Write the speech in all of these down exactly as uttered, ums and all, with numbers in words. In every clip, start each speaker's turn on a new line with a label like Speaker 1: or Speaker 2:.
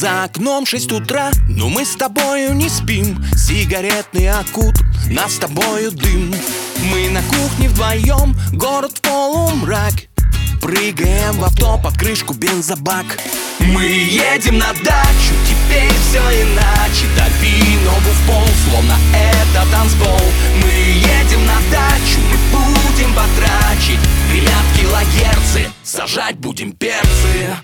Speaker 1: За окном шесть утра, но мы с тобою не спим. Сигаретный окут, нас с тобою дым. Мы на кухне вдвоем, город в полумрак. Прыгаем в авто под крышку бензобак. Мы едем на дачу, теперь все иначе. Дави ногу в пол, словно это танцпол. Мы едем на дачу, мы будем батрачить. Гремят килогерцы, сажать будем перцы.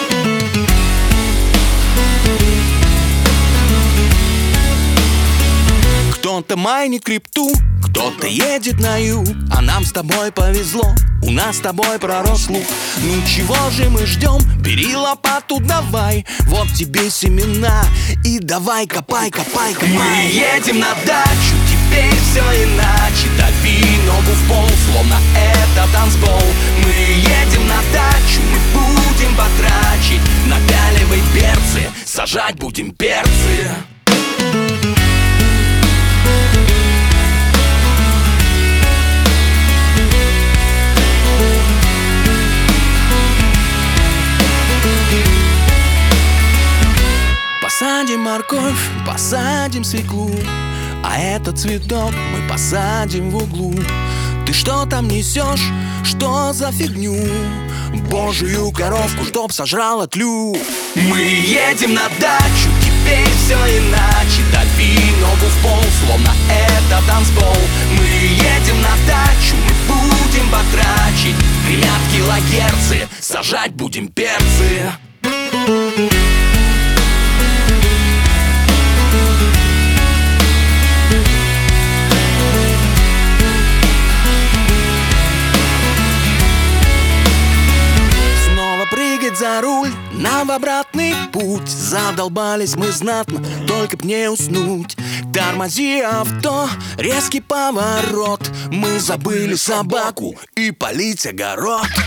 Speaker 1: Кто-то майнит крипту, кто-то едет на юг. А нам с тобой повезло, у нас с тобой пророс лук. Ну чего же мы ждем, бери лопату давай. Вот тебе семена и давай копай, копай, копай. Мы едем на дачу, теперь все иначе. Дави ногу в пол, словно это танцпол. Мы едем на дачу, мы будем батрачить. Напяливай берцы, сажать будем перцы. Посадим морковь, посадим свеклу, а этот цветок мы посадим в углу. Ты что там несешь? Что за фигню? Божию коровку, чтоб сожрала тлю. Мы едем на дачу, теперь все иначе. Дави ногу в пол, словно это танцпол. Мы едем на дачу, мы будем батрачить. Гремят килогерцы, сажать будем перцы. За руль, нам в обратный путь. Задолбались мы знатно, только б не уснуть. Тормози авто, резкий поворот. Мы забыли собаку и полить огород.